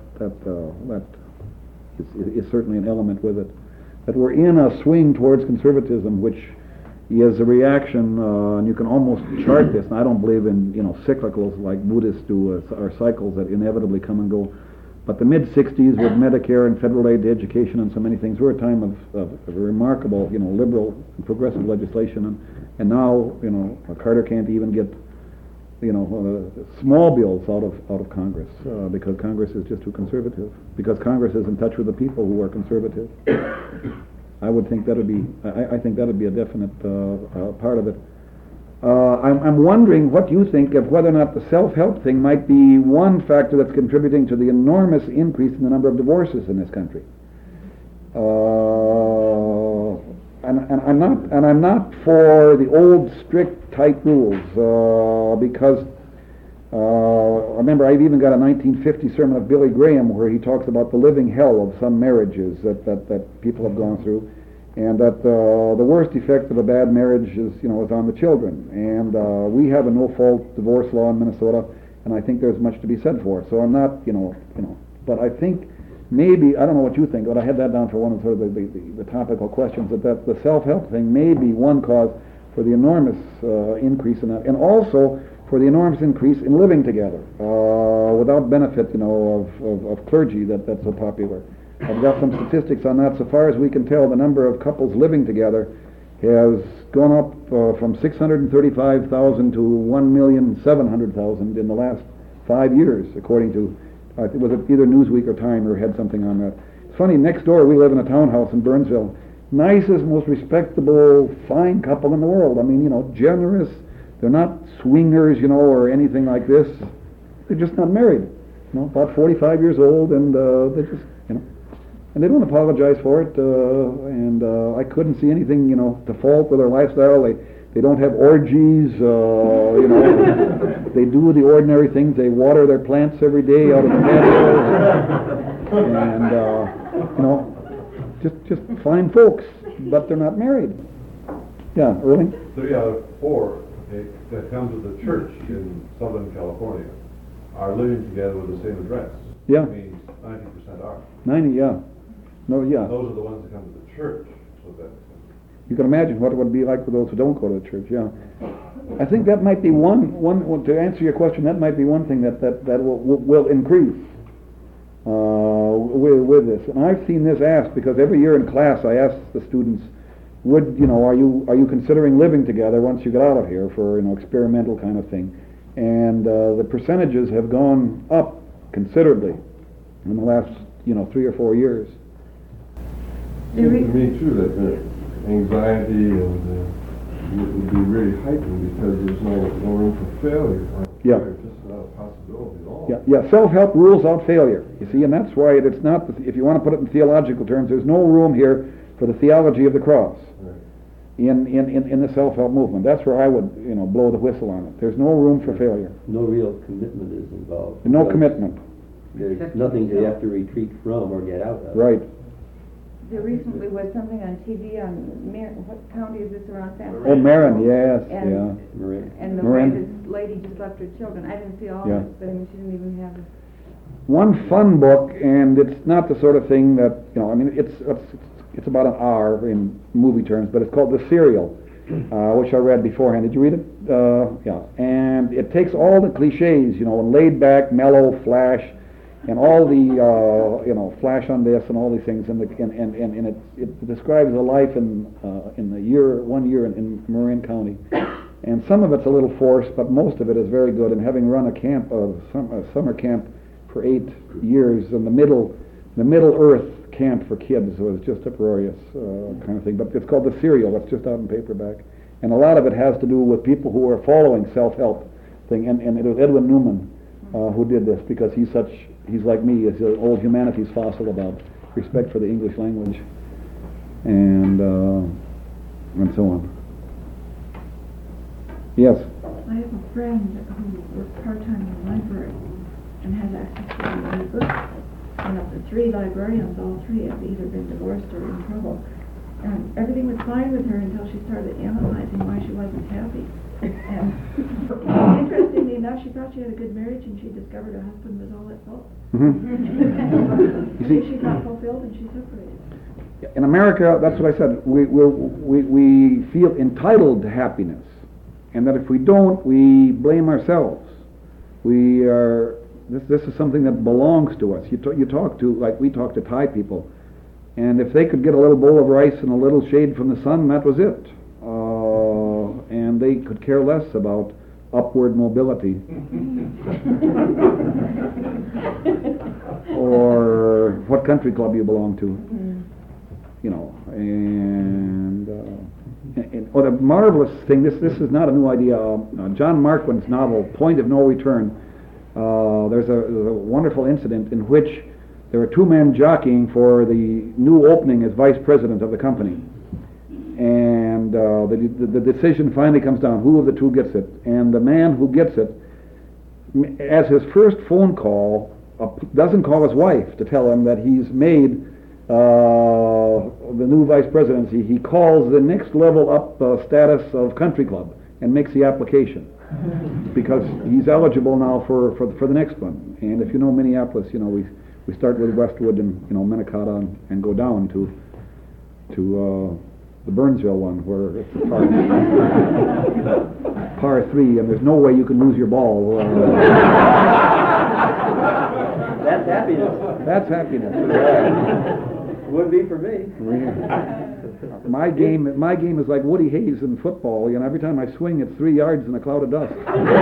is certainly an element with it. That we're in a swing towards conservatism, which is a reaction, and you can almost chart this. And I don't believe in cyclicals like Buddhists do, or cycles that inevitably come and go. But the mid-'60s with Medicare and federal aid to education and so many things were a time of remarkable, liberal and progressive legislation. And now, Carter can't even get small bills out of Congress because Congress is just too conservative. Because Congress is in touch with the people who are conservative. I would think that would be. I think that would be a definite part of it. I'm wondering what you think of whether or not the self-help thing might be one factor that's contributing to the enormous increase in the number of divorces in this country. And I'm not for the old strict tight rules because remember I've even got a 1950 sermon of Billy Graham where he talks about the living hell of some marriages that people have gone through, and that the worst effect of a bad marriage is on the children. And we have a no-fault divorce law in Minnesota, and I think there's much to be said for it. So I'm not but I think. Maybe, I don't know what you think, but I had that down for one of sort of the topical questions, that the self-help thing may be one cause for the enormous increase in that, and also for the enormous increase in living together without benefit, of clergy that's so popular. I've got some statistics on that. So far as we can tell, the number of couples living together has gone up from 635,000 to 1,700,000 in the last 5 years, according to it was either Newsweek or Time or had something on that. It's funny, next door we live in a townhouse in Burnsville. Nicest, most respectable, fine couple in the world. I mean, generous. They're not swingers, or anything like this. They're just not married. About 45 years old, and they just, and they don't apologize for it. And I couldn't see anything, to fault with their lifestyle. They don't have orgies, They do the ordinary things. They water their plants every day out of the patio, and just fine folks, but they're not married. Yeah, Erling? 3 out of 4 that come to the church in Southern California are living together with the same address. Yeah. That means 90% are. 90, yeah. No, yeah. Those are the ones that come to the church. So that. You can imagine what it would be like for those who don't go to the church, yeah. I think that might be one to answer your question, that might be one thing that will increase with this. And I've seen this asked because every year in class I ask the students, are you considering living together once you get out of here for experimental kind of thing? And the percentages have gone up considerably in the last 3 or 4 years. It seems to me too that the anxiety and would be really heightened because there's no room for failure. Yeah. It's just not a possibility at all. Yeah. Self-help rules out failure. You see, and that's why it's not. If you want to put it in theological terms, there's no room here for the theology of the cross. Right. In the self-help movement. That's where I would blow the whistle on it. There's no room for failure. No real commitment is involved. No commitment. There's nothing to have to retreat from or get out of. Right. There recently was something on TV on what county is this around San Francisco? Oh, Marin, yes, and, yeah. Marin. And the Marin. way this lady just left her children. I didn't see all Yeah. of it, but she didn't even have it. One fun book, and it's not the sort of thing that it's about an R in movie terms, but it's called The Serial, which I read beforehand. Did you read it? Yeah. And it takes all the cliches, laid back, mellow, flash, and all the flash on this and all these things, and it describes the life in the 1 year in Marin County, and some of it's a little forced, but most of it is very good. And having run a summer camp for 8 years in the Middle Earth camp for kids, was just uproarious kind of thing. But it's called The Serial. It's just out in paperback, and a lot of it has to do with people who are following self-help thing, and it was Edwin Newman who did this because he's like me, he's an old humanities fossil about respect for the English language and so on. Yes? I have a friend who works part-time in the library and has access to many books. And of the 3 librarians, all 3 have either been divorced or in trouble. And everything was fine with her until she started analyzing why she wasn't happy. And interestingly enough, she thought she had a good marriage, and she discovered her husband was all at fault. Mm-hmm. You see, She's not fulfilled, and she separated. in America, that's what I said. We feel entitled to happiness, and that if we don't, we blame ourselves. We are. This is something that belongs to us. You talk to, like we talk to Thai people, and if they could get a little bowl of rice and a little shade from the sun, that was it. And they could care less about upward mobility. Or what country club you belong to. You know, and what a marvelous thing, this is not a new idea. John Marquand's novel, Point of No Return, there's a wonderful incident in which there are two men jockeying for the new opening as vice president of the company. And the decision finally comes down, who of the two gets it? And the man who gets it, as his first phone call, doesn't call his wife to tell him that he's made the new vice presidency. He calls the next level up status of country club and makes the application because he's eligible now for the next one. And if you know Minneapolis, you know we start with Westwood and Minnetonka and go down to the Burnsville one where it's a par 3 and there's no way you can lose your ball. That's happiness. That's happiness. Would be for me. My game is like Woody Hayes in football. You know, every time I swing, it's 3 yards in a cloud of dust.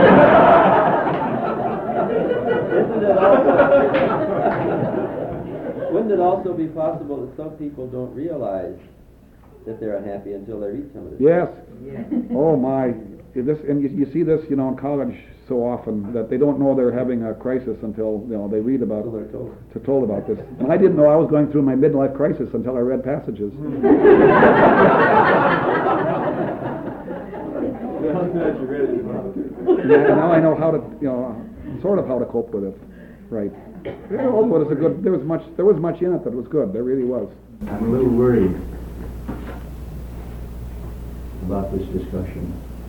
Wouldn't it also be possible that some people don't realize that they're unhappy until they read some of this? Yes. Oh my! You see this, you know, in college so often that they don't know they're having a crisis until they read about Until they're told about this. And I didn't know I was going through my midlife crisis until I read passages. Yeah, now I know how to, sort of how to cope with it. Right. Yeah, although it was there was much in it that was good. There really was. I'm a little worried about this discussion.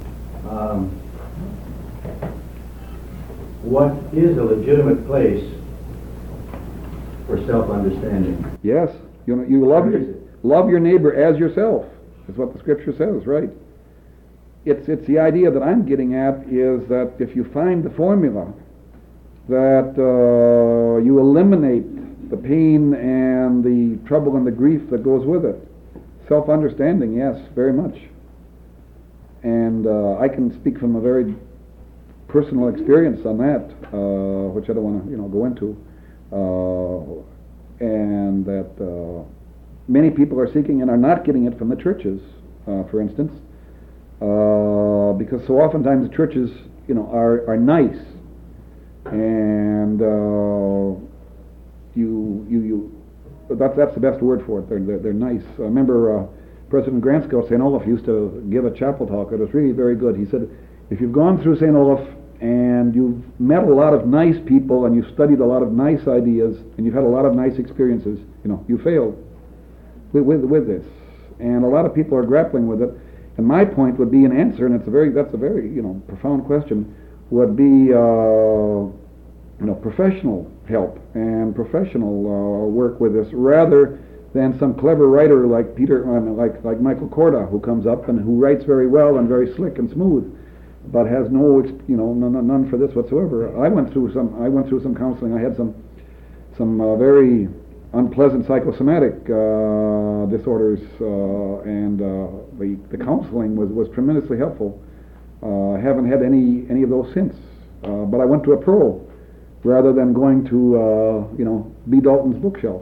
What is a legitimate place for self-understanding? Yes, you love your neighbor as yourself. Is what the scripture says, right? It's the idea that I'm getting at is that if you find the formula that you eliminate the pain and the trouble and the grief that goes with it. Self-understanding, yes, very much. And I can speak from a very personal experience on that, which I don't want to, go into, and that many people are seeking and are not getting it from the churches, for instance, because so oftentimes the churches, are nice, and that's the best word for it. They're nice. I remember President Granskill of St. Olaf used to give a chapel talk. It was really very good. He said, if you've gone through St. Olaf and you've met a lot of nice people and you've studied a lot of nice ideas and you've had a lot of nice experiences, you failed with this. And a lot of people are grappling with it. And my point would be an answer, and that's a very profound question, would be professional help and professional work with this, rather than some clever writer like like Michael Korda, who comes up and who writes very well and very slick and smooth, but has none for this whatsoever. I went through some counseling. I had some very unpleasant psychosomatic disorders, and the counseling was tremendously helpful. I haven't had any of those since, but I went to a pro rather than going to B. Dalton's bookshelf,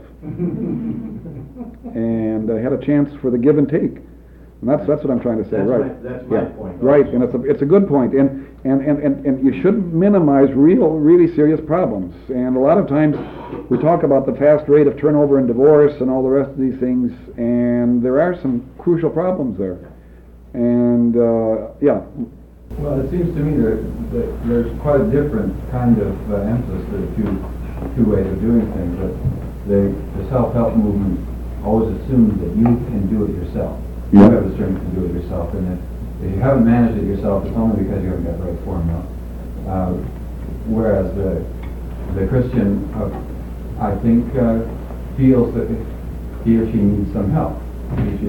and I had a chance for the give and take. And that's what I'm trying to say, right? That's my point. Right, and it's a good point, and you shouldn't minimize really serious problems. And a lot of times we talk about the fast rate of turnover and divorce and all the rest of these things, and there are some crucial problems there. And Well, it seems to me that there's quite a different kind of emphasis to the two ways of doing things. That the self-help movement always assumes that you can do it yourself. You have the strength to do it yourself, and if you haven't managed it yourself, it's only because you haven't got the right formula. Whereas the Christian, I think, feels that he or she needs some help. He or she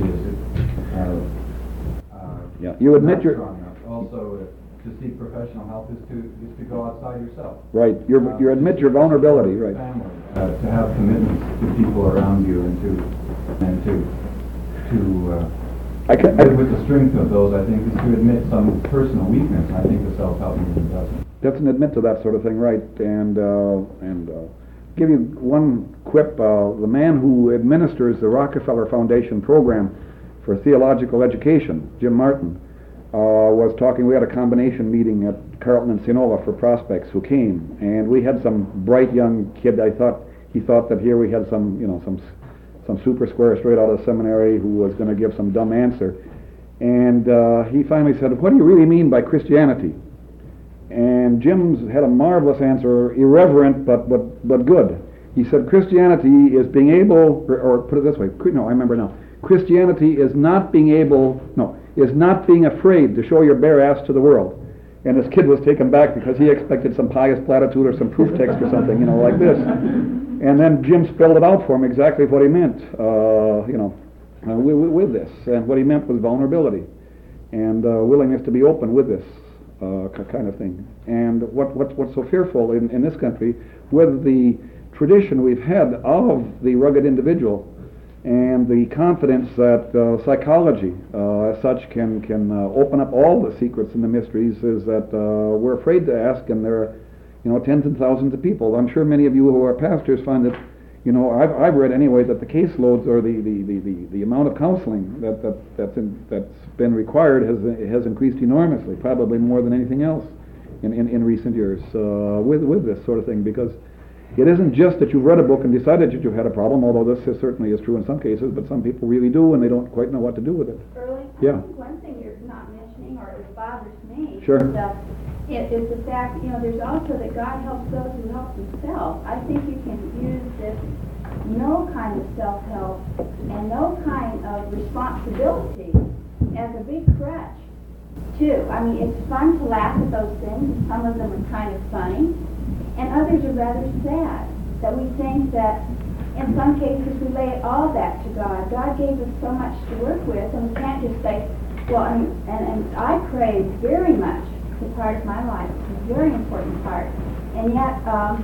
is. You admit your. Also, to seek professional help is to go outside yourself. Right. You admit your vulnerability. Right. Family, to have commitments to people around you, and to With the strength of those, I think, is to admit some personal weakness. I think the self-help movement doesn't admit to that sort of thing, right? And give you one quip. The man who administers the Rockefeller Foundation program for theological education, Jim Martin, was talking. We had a combination meeting at Carleton and Sinova for prospects who came, and we had some bright young kid. He thought that here we had some super square straight out of seminary who was going to give some dumb answer, and he finally said, "What do you really mean by Christianity?" And Jim's had a marvelous answer, irreverent but good. He said, "Christianity is being able, or put it this way, no, I remember now. Christianity is not being afraid to show your bare ass to the world." And this kid was taken back because he expected some pious platitude or some proof text or something, like this. And then Jim spelled it out for him exactly what he meant, with this. And what he meant was vulnerability and willingness to be open with this kind of thing. And what's so fearful in this country, with the tradition we've had of the rugged individual and the confidence that psychology as such can open up all the secrets and the mysteries, is that we're afraid to ask, and there are tens and thousands of people. I'm sure many of you who are pastors find that, I've read anyway that the caseloads or the amount of counseling that's been required has increased enormously, probably more than anything else in recent years with this sort of thing, because it isn't just that you've read a book and decided that you had a problem, although this certainly is true in some cases, but some people really do, and they don't quite know what to do with it. Early, Yeah. I think one thing you're not mentioning, or it bothers me, Sure. is the fact, there's also that God helps those who help themselves. I think you can use this no kind of self-help and no kind of responsibility as a big crutch, too. I mean, it's fun to laugh at those things, and some of them are kind of funny, and others are rather sad, that we think that in some cases we lay all that to God. God gave us so much to work with, and we can't just say, well, and I pray very much. It's a part of my life. It's a very important part. And yet,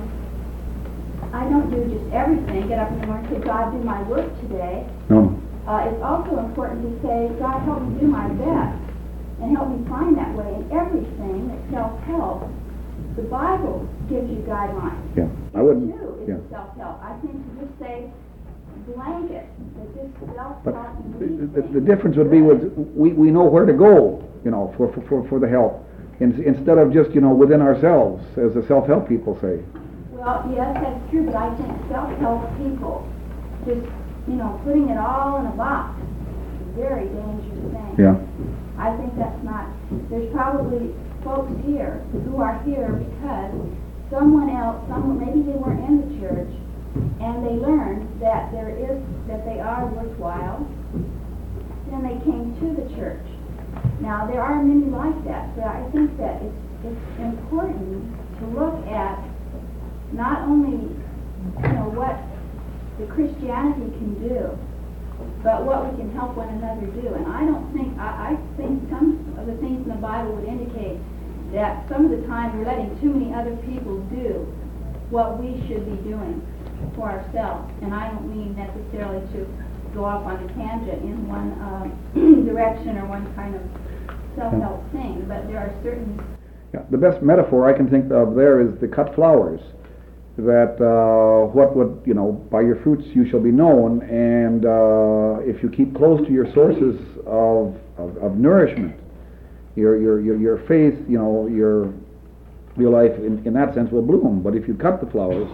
I don't do just everything. Get up in the morning and say, God, do my work today. No. It's also important to say, God, help me do my best, and help me find that way in everything that's self-help. The Bible gives you guidelines. Yeah, I wouldn't. Too, Yeah. it's self-help. I think to just say blanket that this But self-help. the difference would be with we know where to go, for the help, instead of just within ourselves, as the self-help people say. Well, yes, that's true, but I think self-help people just putting it all in a box is a very dangerous thing. Yeah. I think that's not. There's probably folks here who are here because someone else, maybe they weren't in the church, and they learned that they are worthwhile. Then they came to the church. Now there are many like that, but I think that it's important to look at not only what the Christianity can do, but what we can help one another do. And I think some of the things in the Bible would indicate that some of the time we're letting too many other people do what we should be doing for ourselves. And I don't mean necessarily to go off on a tangent in one direction or one kind of self-help thing, but there are certain... Yeah. The best metaphor I can think of there is the cut flowers. That what would, by your fruits you shall be known, and if you keep close to your sources of nourishment, your faith, your life in that sense will bloom. But if you cut the flowers,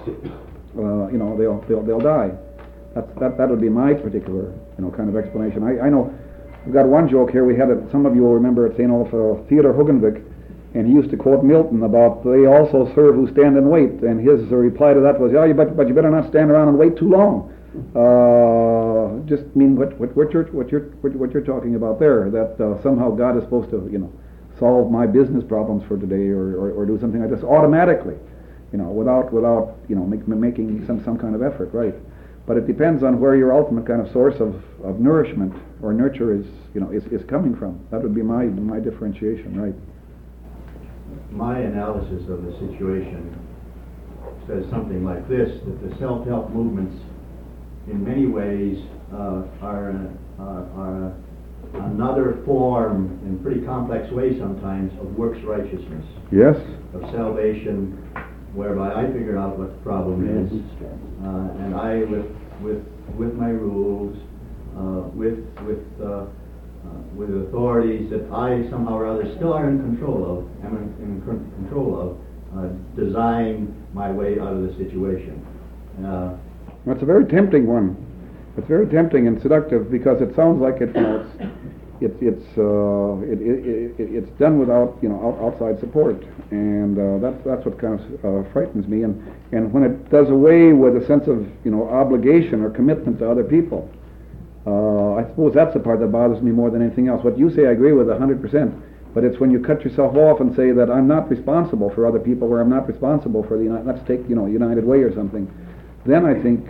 they'll die. That would be my particular kind of explanation. I know we've got one joke here. We had it. Some of you will remember at St. Olaf, Theodor Hugenvik. And he used to quote Milton about, they also serve who stand and wait. And his reply to that was, but you better not stand around and wait too long. Just mean what you're talking about there, that somehow God is supposed to, solve my business problems for today or do something like this automatically, without making some kind of effort, right? But it depends on where your ultimate kind of source of nourishment or nurture is coming from. That would be my differentiation, right? My analysis of the situation says something like this, that the self-help movements in many ways are a another form, in pretty complex way sometimes, of works righteousness, Yes. of salvation, whereby I figured out what the problem is, and I, with my rules, with authorities that I somehow or other still are in control of, design my way out of the situation. It's a very tempting one. It's very tempting and seductive because it sounds like it's done without outside support, and that's what kind of frightens me. And when it does away with a sense of obligation or commitment to other people, I suppose that's the part that bothers me more than anything else. What you say, I agree with 100%. But it's when you cut yourself off and say that I'm not responsible for other people, or I'm not responsible for let's take United Way or something. Then I think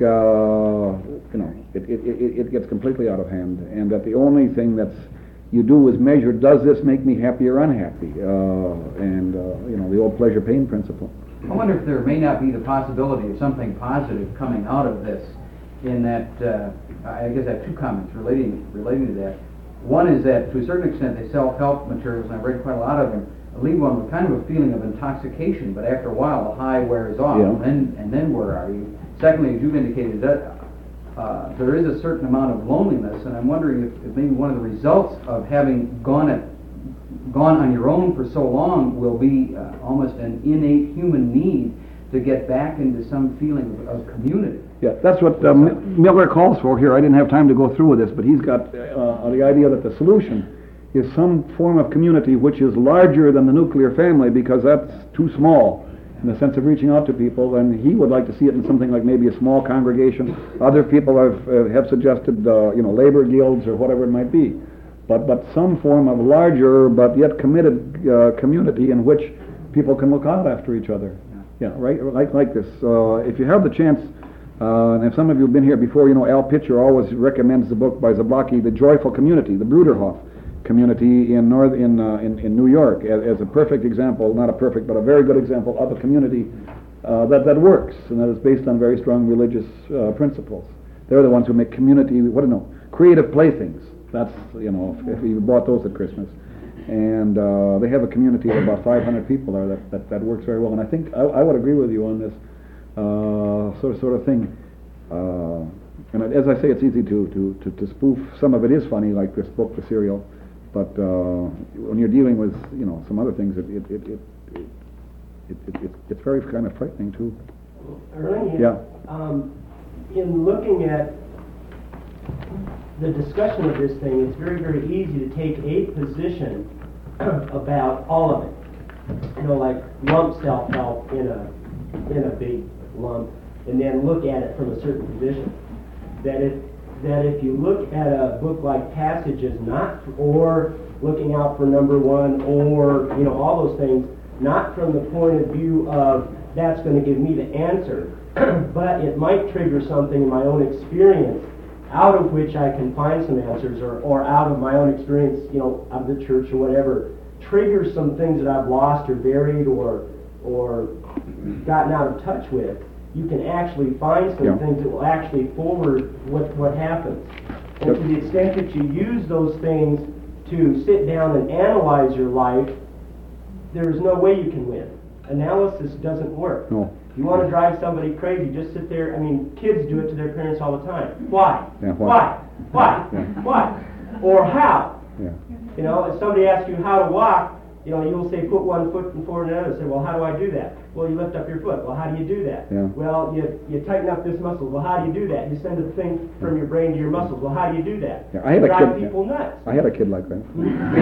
it gets completely out of hand, and that the only thing you do is measure, does this make me happy or unhappy? The old pleasure-pain principle. I wonder if there may not be the possibility of something positive coming out of this, in that, I guess I have two comments relating to that. One is that, to a certain extent, the self-help materials, and I've read quite a lot of them, leave one with kind of a feeling of intoxication, but after a while the high wears off, Yeah. and then where are you? Secondly, as you've indicated, that there is a certain amount of loneliness, and I'm wondering if maybe one of the results of having gone on your own for so long will be almost an innate human need to get back into some feeling of community. Yeah, that's what Miller calls for here. I didn't have time to go through with this, but he's got the idea that the solution is some form of community which is larger than the nuclear family, because that's too small in the sense of reaching out to people, and he would like to see it in something like maybe a small congregation. Other people have suggested labor guilds or whatever it might be, but some form of larger but yet committed community in which people can look out after each other. Yeah, right, like this. If you have the chance, and if some of you have been here before, Al Pitcher always recommends the book by Zablocki, The Joyful Community, the Bruderhof community in New York, as a perfect example, not a perfect, but a very good example of a community that works, and that is based on very strong religious principles. They're the ones who make community, creative playthings. That's, if you bought those at Christmas. And they have a community of about 500 people there that works very well. And I think I would agree with you on this sort of thing. And as I say, it's easy to spoof. Some of it is funny, like this book, The Serial. But when you're dealing with some other things, it's very kind of frightening too. Ernie, Yeah. In looking at the discussion of this thing, it's very, very easy to take a position about all of it. Like lump self-help in a big lump, and then look at it from a certain position. That if you look at a book like Passages, or looking out for number one, or all those things, not from the point of view of that's going to give me the answer, but it might trigger something in my own experience out of which I can find some answers, or out of my own experience, of the church or whatever, triggers some things that I've lost or buried or gotten out of touch with. You can actually find some things that will actually forward what happens. And to the extent that you use those things to sit down and analyze your life, there's no way you can win. Analysis doesn't work. No. You want to drive somebody crazy, just sit there. Kids do it to their parents all the time. Why? Yeah, why? Why? Or how? Yeah. If somebody asks you how to walk, you'll say put one foot in front of another. Say, well, how do I do that? Well, you lift up your foot. Well, how do you do that? Yeah. Well, you tighten up this muscle. Well, how do you do that? You send a thing from your brain to your muscles. Well, how do you do that? Yeah, I had a drive kid. people nuts. I had a kid like that.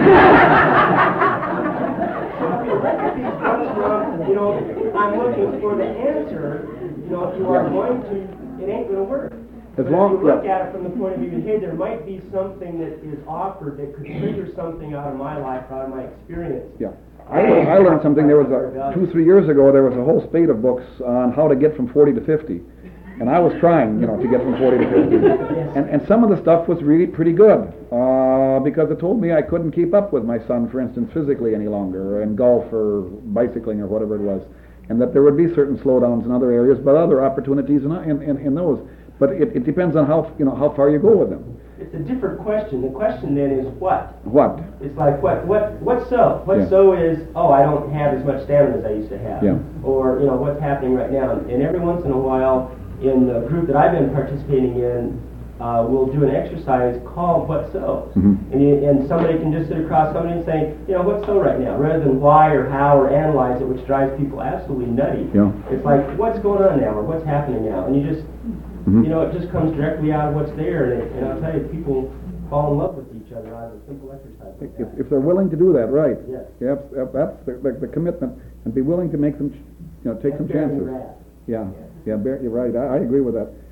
I'm looking for the answer. If you are going to, it ain't going to work. As But long if you look at it from the point of view, hey, there might be something that is offered that could trigger something out of my life, out of my experience. Yeah. I learned something. There was 2-3 years ago. There was a whole spate of books on how to get from 40 to 50, and I was trying, to get from 40 to 50. And some of the stuff was really pretty good because it told me I couldn't keep up with my son, for instance, physically any longer, in golf or bicycling or whatever it was, and that there would be certain slowdowns in other areas, but other opportunities in those. But it depends on how far you go with them. it's a different question. The question then is what? What? It's like what's so? What Yeah. so is, oh, I don't have as much stamina as I used to have. Yeah. Or, what's happening right now. And every once in a while, in the group that I've been participating in, we'll do an exercise called What So? And somebody can just sit across somebody and say, what's so right now? Rather than why or how or analyze it, which drives people absolutely nutty. Yeah. It's like, what's going on now or what's happening now? And you just, it just comes directly out of what's there. And I'll tell you, people fall in love with each other out of a simple exercise like that. If they're willing to do that, right. Yes. That's the commitment, and be willing to make some, take some That's bearing chances. the wrath. Yeah, you're right. I agree with that.